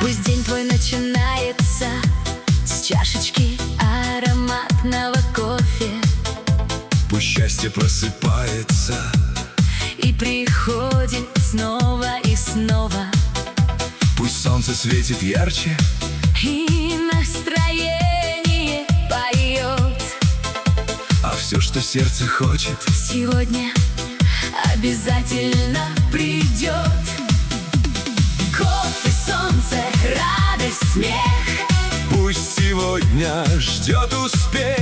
Пусть день твой начинается с чашечки ароматного кофе. Пусть счастье просыпается И приходит снова и снова. Пусть солнце светит ярче И настроение поет. А все, что сердце хочет, сегодня обязательно придет. Кофе, солнце, радость, смех. пусть сегодня ждет успех.